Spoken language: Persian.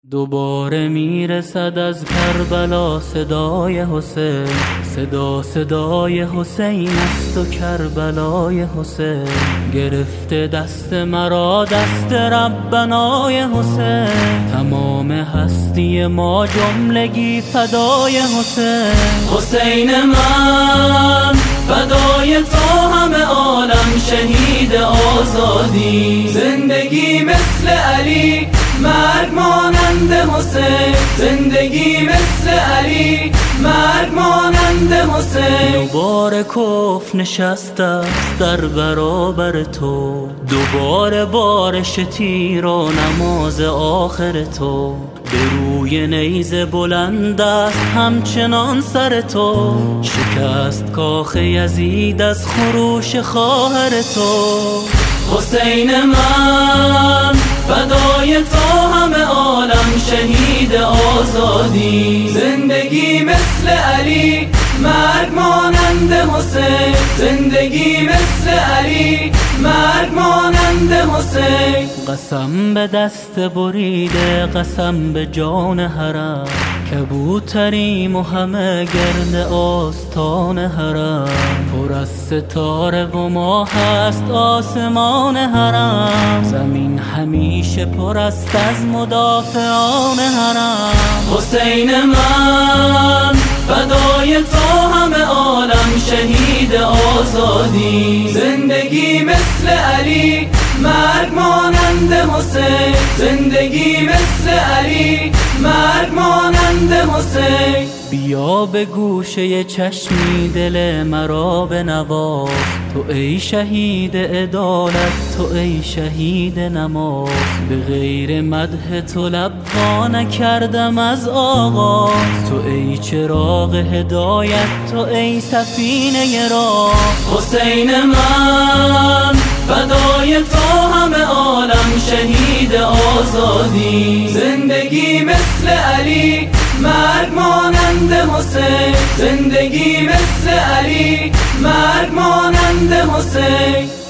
دوباره میرسد از کربلا صدای حسین، صدای حسین است و کربلای حسین. گرفته دست مرا دست ربنای حسین، تمام هستی ما جملگی فدای حسین. حسین من فدای تو همه عالم شهید آزادی، زندگی مثل علی مرگ مانند حسین، زندگی مثل علی مرگ مانند حسین. دوباره کفر نشسته است در برابر تو، دوباره بارش تیر و نماز آخر تو. به روی نیزه بلند است همچنان سر تو، شکست کاخ یزید از خروش خواهر تو. حسین من فدای تو همه عالم شهید آزادی، زندگی مثل علی مرگ مانند حسین، زندگی مثل علی مرگ مانند حسین. قسم به دست بریده، قسم به جان حرم، کبوتریم و همه گرد آستان حرم. پر از ستاره و ماه هست آسمان حرم، زمین همیشه پر است از مدافعان حرم. حسین من فدای تو همه عالم شهید آزادی، زندگی مثل علی مرگ مانند حسین، زندگی مثل علی مرگ مانند حسین. بیا به گوشه چشمی دل مرا بنواز، تو ای شهید عدالت، تو ای شهید نماز. به غیر مدح تو لب وا نکردم از آغاز، تو ای چراغ هدایت، تو ای سفینه راه. حسین من فدای تو همه عالم شهید آزادی، زندگی مثل علی مرگ مانند حسین، زندگی مثل علی مرگ مانند حسین.